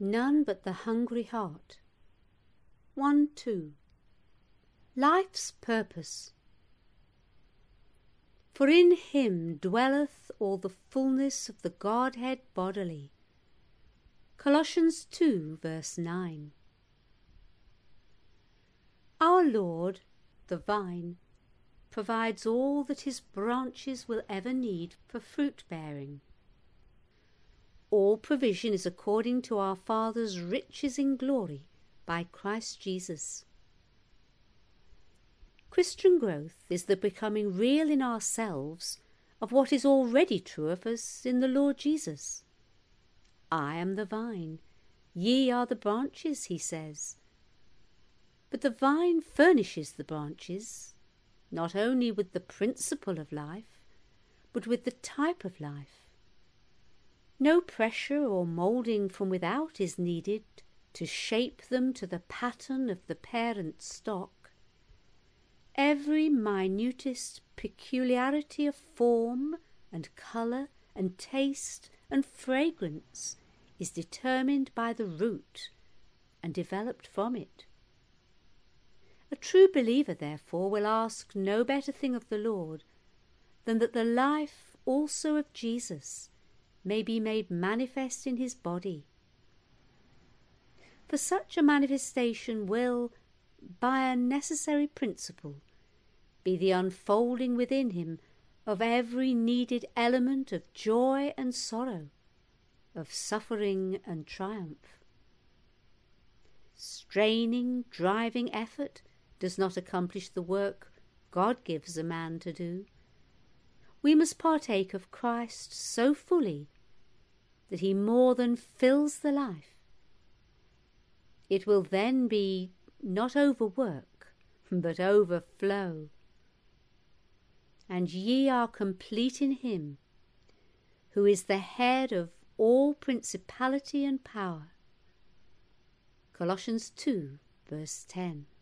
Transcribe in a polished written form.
none but the hungry heart. 1:2. Life's purpose. For in him dwelleth all the fullness of the Godhead bodily. Colossians 2, verse 9. Our Lord, the vine, provides all that his branches will ever need for fruit-bearing. All provision is according to our Father's riches in glory by Christ Jesus. Christian growth is the becoming real in ourselves of what is already true of us in the Lord Jesus. I am the vine, ye are the branches, he says. But the vine furnishes the branches, not only with the principle of life, but with the type of life. No pressure or moulding from without is needed to shape them to the pattern of the parent stock. Every minutest peculiarity of form and colour and taste and fragrance is determined by the root and developed from it. A true believer, therefore, will ask no better thing of the Lord than that the life also of Jesus may be made manifest in his body. For such a manifestation will, by a necessary principle, be the unfolding within him of every needed element of joy and sorrow, of suffering and triumph. Straining, driving effort does not accomplish the work God gives a man to do. We must partake of Christ so fully that he more than fills the life. It will then be not overwork, but overflow. And ye are complete in him, who is the head of all principality and power. Colossians 2, verse 10.